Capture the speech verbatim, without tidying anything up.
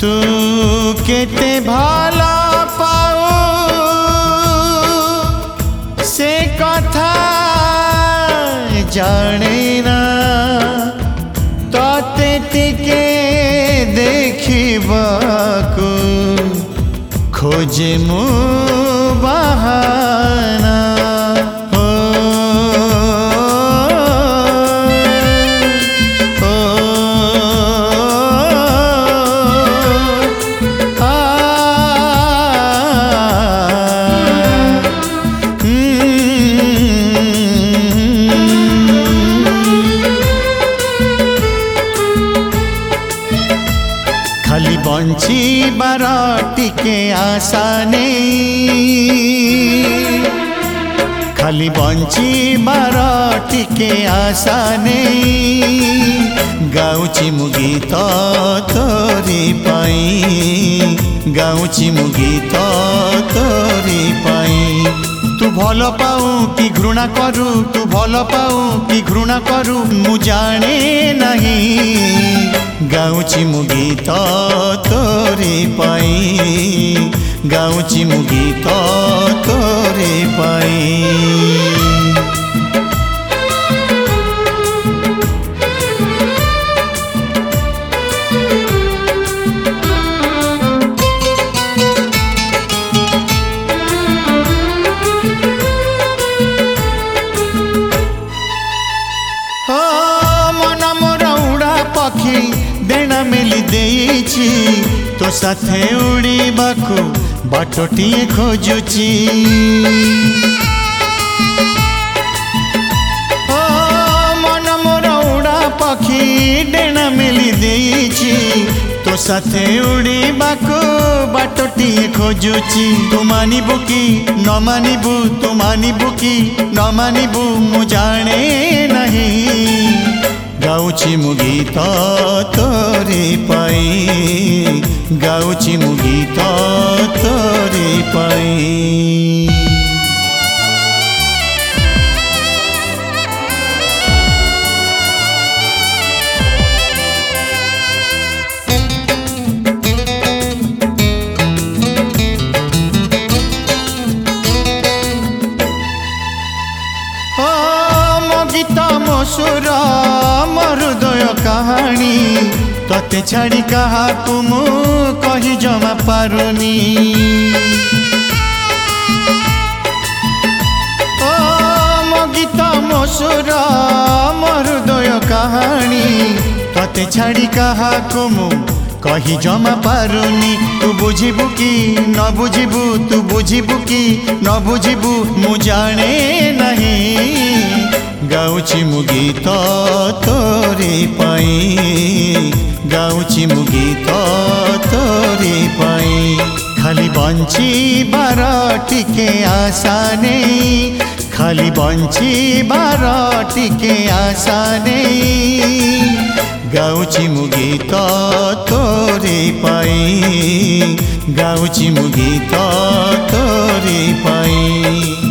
तू केते भाला पाऊ से कथा जाने ना तोते टिके देखिबाकू खोजे मु बहाना हो, हो, आ, खाली बंची बारा टिके आशा नहीं, खाली बंची बारा टिके आशा नहीं। गाउची मु गीत तोरी पाई, गाउची मु गीत तोरी पाई। तू भल पाऊ कि घृणा करू, तू भल पाऊ कि घृणा करू मु जाने नहीं। गाउची मु गीत तोरी पाई, गाउची मु गीत तोरी पाई। पखी देना मिली देइछि तो साथे उड़ीबाकू बाटोटिए खोजुची। ओ मन मोर उड़ा पखी देना मिली देइछि तो साथे उड़ीबाकू बाटोटिए खोजुची। तू मानिबू कि न मानिबू, तू मानिबू कि न मानिबू मु जाने नहीं। गाउची मु गीत तोरी पाई, गाउची मु गीत तोरी पाई। ओ मो गीत मो सुर मोर हृदय कहानी तोते छाड़ी काहाकू मु कही जमा पारुनी। ओ मो गीत मो सुर मोर हृदय कहानी तोते छाड़ी काहाकू मु कही जमा पारुनी। तू बुझिबू कि न बुझिबू, तू बुझिबू कि न बुझिबू मु जाने नहीं। गाउची मु गीत तोरी पाई, गाउची मु गीत तोरी पाई। खाली बंची बारा टिके आशा नहीं, खाली बंची बारा टिके आशा नहीं। गाउची मु गीत तोरी पाई, गाउची मु गीत तोरी पाई।